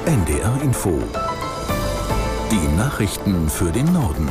NDR Info. Die Nachrichten für den Norden.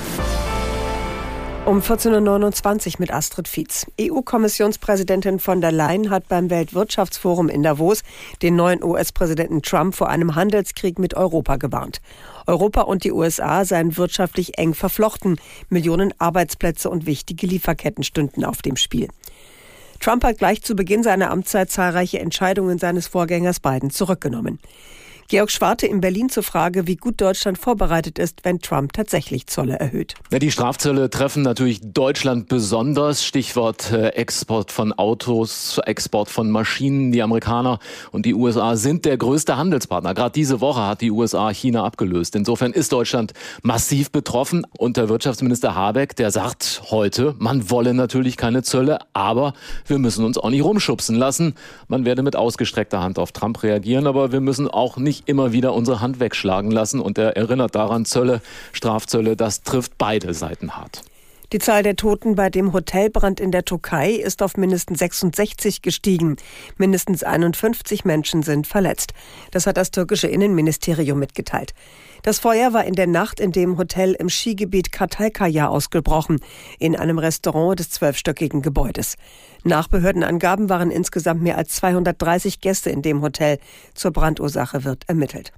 Um 14.29 Uhr mit Astrid Fietz. EU-Kommissionspräsidentin von der Leyen hat beim Weltwirtschaftsforum in Davos den neuen US-Präsidenten Trump vor einem Handelskrieg mit Europa gewarnt. Europa und die USA seien wirtschaftlich eng verflochten. Millionen Arbeitsplätze und wichtige Lieferketten stünden auf dem Spiel. Trump hat gleich zu Beginn seiner Amtszeit zahlreiche Entscheidungen seines Vorgängers Biden zurückgenommen. Georg Schwarte in Berlin zur Frage, wie gut Deutschland vorbereitet ist, wenn Trump tatsächlich Zölle erhöht. Ja, die Strafzölle treffen natürlich Deutschland besonders. Stichwort Export von Autos, Export von Maschinen. Die Amerikaner und die USA sind der größte Handelspartner. Gerade diese Woche hat die USA China abgelöst. Insofern ist Deutschland massiv betroffen. Und der Wirtschaftsminister Habeck, der sagt heute, man wolle natürlich keine Zölle, aber wir müssen uns auch nicht rumschubsen lassen. Man werde mit ausgestreckter Hand auf Trump reagieren, aber wir müssen auch nicht immer wieder unsere Hand wegschlagen lassen. Und er erinnert daran, Zölle, Strafzölle, das trifft beide Seiten hart. Die Zahl der Toten bei dem Hotelbrand in der Türkei ist auf mindestens 66 gestiegen. Mindestens 51 Menschen sind verletzt. Das hat das türkische Innenministerium mitgeteilt. Das Feuer war in der Nacht in dem Hotel im Skigebiet Kartalkaya ausgebrochen, in einem Restaurant des 12-stöckigen Gebäudes. Nach Behördenangaben waren insgesamt mehr als 230 Gäste in dem Hotel. Zur Brandursache wird ermittelt.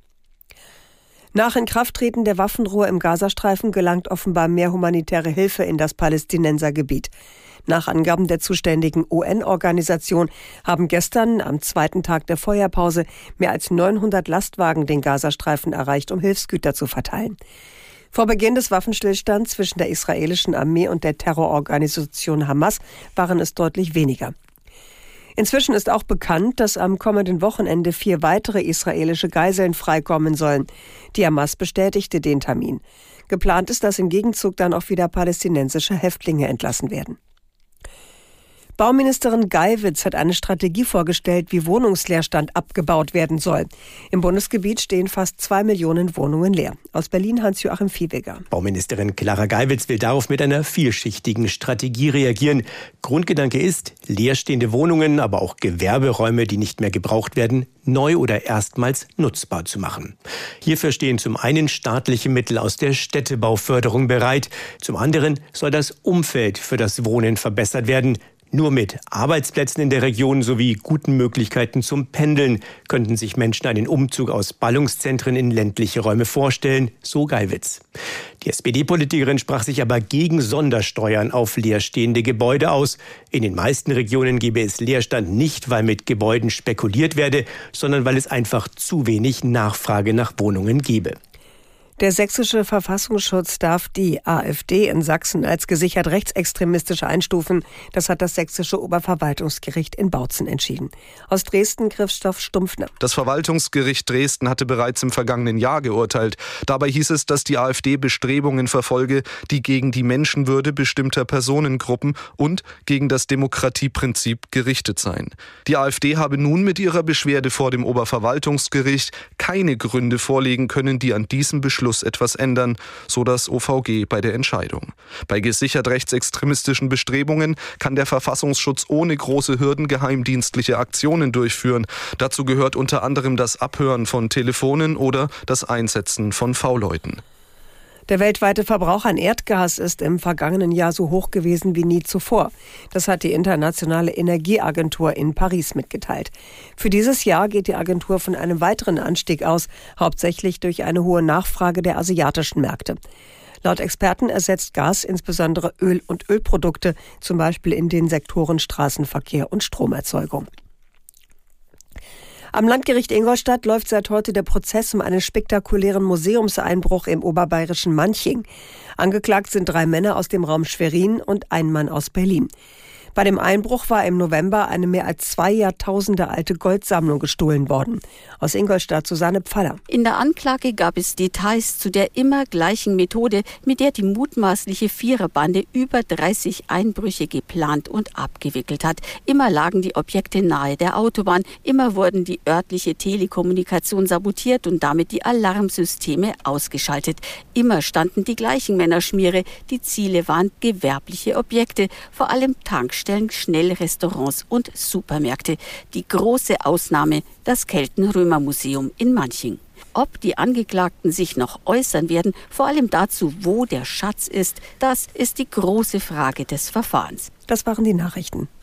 Nach Inkrafttreten der Waffenruhe im Gazastreifen gelangt offenbar mehr humanitäre Hilfe in das Palästinensergebiet. Nach Angaben der zuständigen UN-Organisation haben gestern, am zweiten Tag der Feuerpause, mehr als 900 Lastwagen den Gazastreifen erreicht, um Hilfsgüter zu verteilen. Vor Beginn des Waffenstillstands zwischen der israelischen Armee und der Terrororganisation Hamas waren es deutlich weniger. Inzwischen ist auch bekannt, dass am kommenden Wochenende 4 weitere israelische Geiseln freikommen sollen. Die Hamas bestätigte den Termin. Geplant ist, dass im Gegenzug dann auch wieder palästinensische Häftlinge entlassen werden. Bauministerin Geiwitz hat eine Strategie vorgestellt, wie Wohnungsleerstand abgebaut werden soll. Im Bundesgebiet stehen fast 2 Millionen Wohnungen leer. Aus Berlin Hans-Joachim Viehweger. Bauministerin Clara Geiwitz will darauf mit einer vielschichtigen Strategie reagieren. Grundgedanke ist, leerstehende Wohnungen, aber auch Gewerberäume, die nicht mehr gebraucht werden, neu oder erstmals nutzbar zu machen. Hierfür stehen zum einen staatliche Mittel aus der Städtebauförderung bereit. Zum anderen soll das Umfeld für das Wohnen verbessert werden. Nur mit Arbeitsplätzen in der Region sowie guten Möglichkeiten zum Pendeln könnten sich Menschen einen Umzug aus Ballungszentren in ländliche Räume vorstellen, so Geiwitz. Die SPD-Politikerin sprach sich aber gegen Sondersteuern auf leerstehende Gebäude aus. In den meisten Regionen gebe es Leerstand nicht, weil mit Gebäuden spekuliert werde, sondern weil es einfach zu wenig Nachfrage nach Wohnungen gebe. Der sächsische Verfassungsschutz darf die AfD in Sachsen als gesichert rechtsextremistisch einstufen. Das hat das sächsische Oberverwaltungsgericht in Bautzen entschieden. Aus Dresden Christoph Stumpfner. Das Verwaltungsgericht Dresden hatte bereits im vergangenen Jahr geurteilt. Dabei hieß es, dass die AfD Bestrebungen verfolge, die gegen die Menschenwürde bestimmter Personengruppen und gegen das Demokratieprinzip gerichtet seien. Die AfD habe nun mit ihrer Beschwerde vor dem Oberverwaltungsgericht keine Gründe vorlegen können, die an diesem Beschluss etwas ändern, so das OVG bei der Entscheidung. Bei gesichert rechtsextremistischen Bestrebungen kann der Verfassungsschutz ohne große Hürden geheimdienstliche Aktionen durchführen. Dazu gehört unter anderem das Abhören von Telefonen oder das Einsetzen von V-Leuten. Der weltweite Verbrauch an Erdgas ist im vergangenen Jahr so hoch gewesen wie nie zuvor. Das hat die Internationale Energieagentur in Paris mitgeteilt. Für dieses Jahr geht die Agentur von einem weiteren Anstieg aus, hauptsächlich durch eine hohe Nachfrage der asiatischen Märkte. Laut Experten ersetzt Gas insbesondere Öl und Ölprodukte, zum Beispiel in den Sektoren Straßenverkehr und Stromerzeugung. Am Landgericht Ingolstadt läuft seit heute der Prozess um einen spektakulären Museumseinbruch im oberbayerischen Manching. Angeklagt sind 3 Männer aus dem Raum Schwerin und ein Mann aus Berlin. Bei dem Einbruch war im November eine mehr als 2 Jahrtausende alte Goldsammlung gestohlen worden. Aus Ingolstadt Susanne Pfaller. In der Anklage gab es Details zu der immer gleichen Methode, mit der die mutmaßliche Viererbande über 30 Einbrüche geplant und abgewickelt hat. Immer lagen die Objekte nahe der Autobahn, immer wurden die örtliche Telekommunikation sabotiert und damit die Alarmsysteme ausgeschaltet. Immer standen die gleichen Männerschmiere. Die Ziele waren gewerbliche Objekte, vor allem Tankstellen Tankstellen, Schnellrestaurants und Supermärkte. Die große Ausnahme, das Kelten-Römer-Museum in Manching. Ob die Angeklagten sich noch äußern werden, vor allem dazu, wo der Schatz ist, das ist die große Frage des Verfahrens. Das waren die Nachrichten.